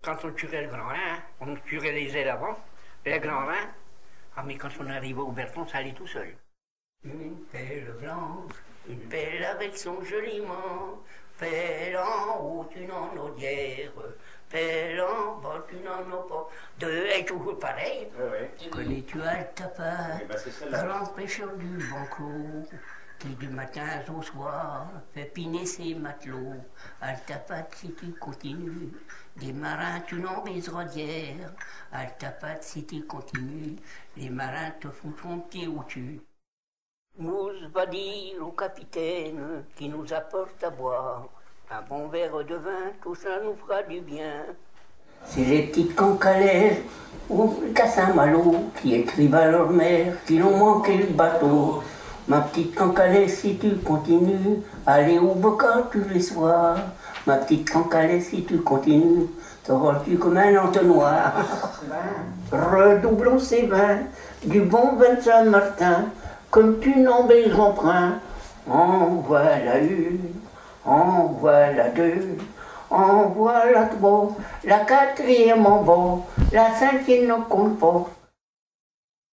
quand on tuerait le grand rein, on tuerait les ailes avant, le grand rein. Ah, mais quand on arrivait au Berton, ça allait tout seul. Une pelle blanche, une pelle avec son joliment, pelle en haut, une en audière, pelle en bas, une en au pas. Deux est toujours pareil. Connais-tu Altapa, grand pêcheur du Banco, qui du matin au soir fait piner ses matelots? Altapate, si tu continues, des marins tu n'en baiseras d'hier. Altapate, si tu continues, les marins te foutront pied au dessus. Nous va dire au capitaine qui nous apporte à boire un bon verre de vin, tout ça nous fera du bien. C'est les petites cancalaises ou les Cassin-Malo qui écrivent à leur mère qu'ils ont manqué le bateau. Ma petite cancalaise, si tu continues, aller au bocal tous les soirs. Ma petite cancalaise, si tu continues, t'auras-tu comme un entonnoir. Redoublons ces vins du bon vin de Saint-Martin, comme tu n'en baiseras emprunt. En voilà une, en voilà deux, en voilà trois, la quatrième en bas, la cinquième ne compte pas.